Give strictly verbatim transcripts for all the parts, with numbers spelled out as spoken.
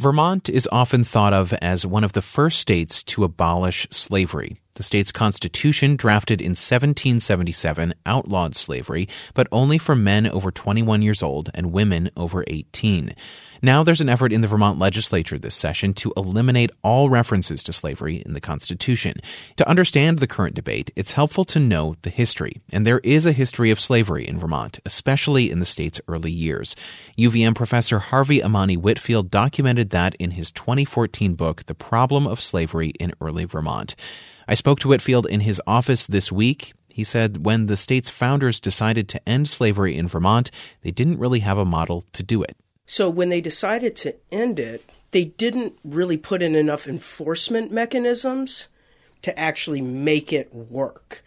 Vermont is often thought of as one of the first states to abolish slavery. The state's constitution, drafted in seventeen seventy-seven, outlawed slavery, but only for men over twenty-one years old and women over eighteen. Now there's an effort in the Vermont legislature this session to eliminate all references to slavery in the Constitution. To understand the current debate, it's helpful to know the history. And there is a history of slavery in Vermont, especially in the state's early years. U V M professor Harvey Amani Whitfield documented that in his twenty fourteen book, The Problem of Slavery in Early Vermont. I spoke to Whitfield in his office this week. He said when the state's founders decided to end slavery in Vermont, they didn't really have a model to do it. So when they decided to end it, they didn't really put in enough enforcement mechanisms to actually make it work.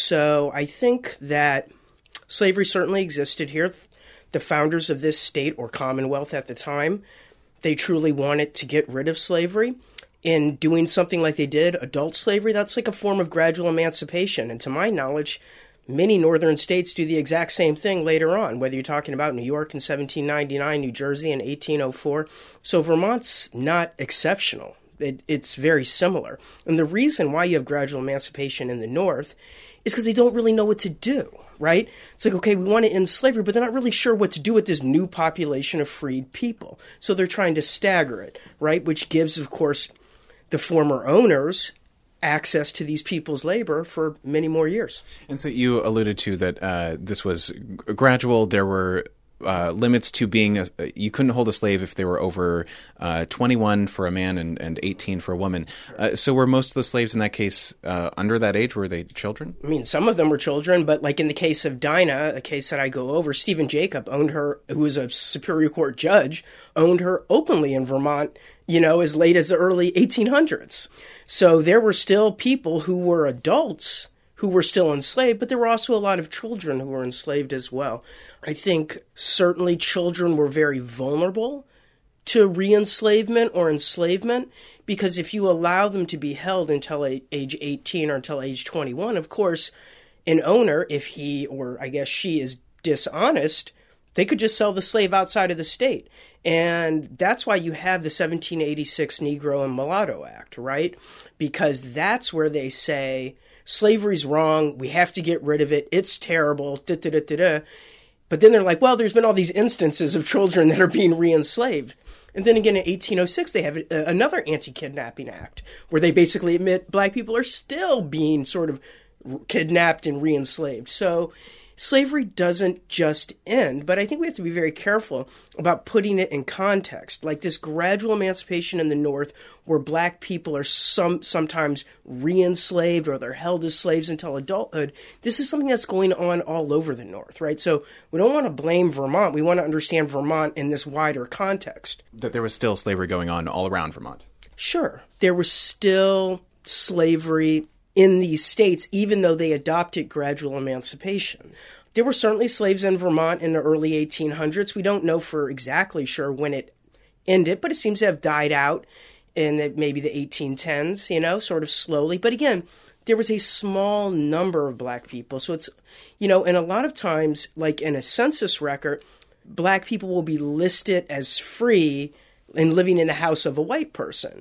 So I think that slavery certainly existed here. The founders of this state or Commonwealth at the time, they truly wanted to get rid of slavery. In doing something like they did, adult slavery, that's like a form of gradual emancipation. And to my knowledge, many northern states do the exact same thing later on, whether you're talking about New York in seventeen ninety-nine, New Jersey in eighteen oh four. So Vermont's not exceptional. It, it's very similar. And the reason why you have gradual emancipation in the north is because they don't really know what to do, right? It's like, okay, we want to end slavery, but they're not really sure what to do with this new population of freed people. So they're trying to stagger it, right? Which gives, of course, the former owners access to these people's labor for many more years. And so you alluded to that uh, this was gradual. There were uh, limits to being a, you couldn't hold a slave if they were over uh, twenty-one for a man and, and eighteen for a woman. Uh, so were most of the slaves in that case uh, under that age? Were they children? I mean, some of them were children, but like in the case of Dinah, a case that I go over, Stephen Jacob owned her, who was a Superior Court judge, owned her openly in Vermont, you know, as late as the early eighteen hundreds. So there were still people who were adults who were still enslaved, but there were also a lot of children who were enslaved as well. I think certainly children were very vulnerable to re-enslavement or enslavement, because if you allow them to be held until age eighteen or until age twenty-one, of course, an owner, if he or I guess she is dishonest, they could just sell the slave outside of the state. And that's why you have the seventeen eighty-six Negro and Mulatto Act, right? Because that's where they say slavery's wrong, we have to get rid of it, it's terrible, da da da da da. But then they're like, well, there's been all these instances of children that are being re-enslaved. And then again in eighteen oh six, they have another anti-kidnapping act where they basically admit black people are still being sort of kidnapped and re-enslaved. So slavery doesn't just end, but I think we have to be very careful about putting it in context. Like this gradual emancipation in the North where black people are some sometimes re-enslaved or they're held as slaves until adulthood. This is something that's going on all over the North, right? So we don't want to blame Vermont. We want to understand Vermont in this wider context. That there was still slavery going on all around Vermont. Sure. There was still slavery in these states, even though they adopted gradual emancipation. There were certainly slaves in Vermont in the early eighteen hundreds. We don't know for exactly sure when it ended, but it seems to have died out in the, maybe the eighteen tens, you know, sort of slowly. But again, there was a small number of black people. So it's, you know, and a lot of times, like in a census record, black people will be listed as free and living in the house of a white person.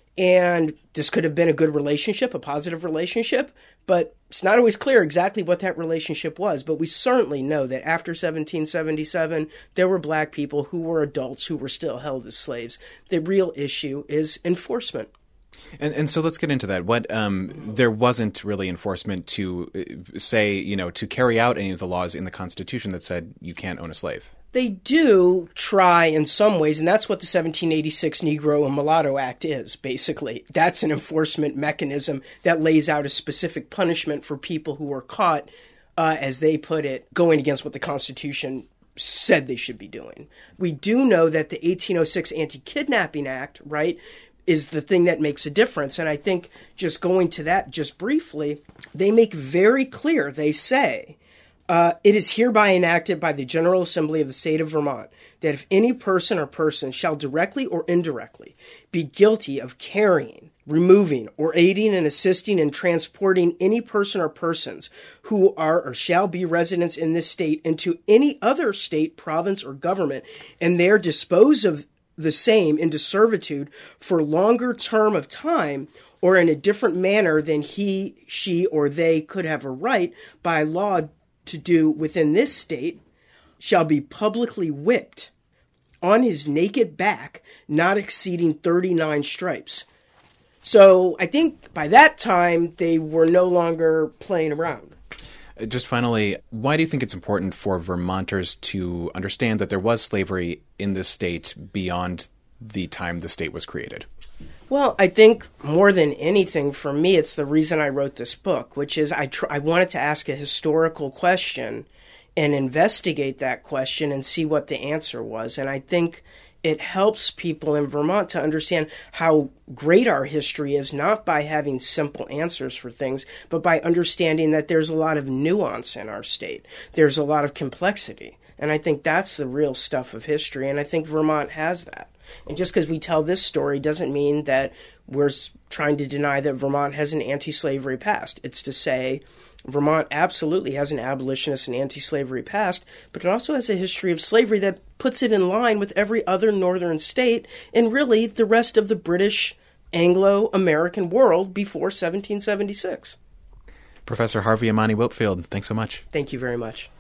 And this could have been a good relationship, a positive relationship, but it's not always clear exactly what that relationship was. But we certainly know that after seventeen seventy-seven, there were black people who were adults who were still held as slaves. The real issue is enforcement. And and so let's get into that. What um, there wasn't really enforcement to uh, say, you know, to carry out any of the laws in the Constitution that said you can't own a slave. They do try in some ways, and that's what the seventeen eighty-six Negro and Mulatto Act is, basically. That's an enforcement mechanism that lays out a specific punishment for people who are caught, uh, as they put it, going against what the Constitution said they should be doing. We do know that the eighteen oh six Anti-Kidnapping Act, right, is the thing that makes a difference. And I think just going to that just briefly, they make very clear, they say, Uh, it is hereby enacted by the General Assembly of the State of Vermont that if any person or persons shall directly or indirectly be guilty of carrying, removing, or aiding and assisting in transporting any person or persons who are or shall be residents in this state into any other state, province, or government, and there dispose of the same into servitude for longer term of time or in a different manner than he, she, or they could have a right by law to do within this state shall be publicly whipped on his naked back, not exceeding thirty-nine stripes. So I think by that time, they were no longer playing around. Just finally, why do you think it's important for Vermonters to understand that there was slavery in this state beyond the time the state was created? Well, I think more than anything, for me, it's the reason I wrote this book, which is I, tr- I wanted to ask a historical question and investigate that question and see what the answer was. And I think it helps people in Vermont to understand how great our history is, not by having simple answers for things, but by understanding that there's a lot of nuance in our state. There's a lot of complexity. And I think that's the real stuff of history. And I think Vermont has that. And just because we tell this story doesn't mean that we're trying to deny that Vermont has an anti-slavery past. It's to say Vermont absolutely has an abolitionist and anti-slavery past, but it also has a history of slavery that puts it in line with every other northern state and really the rest of the British Anglo-American world before seventeen seventy-six. Professor Harvey Amani Wiltfeld, thanks so much. Thank you very much.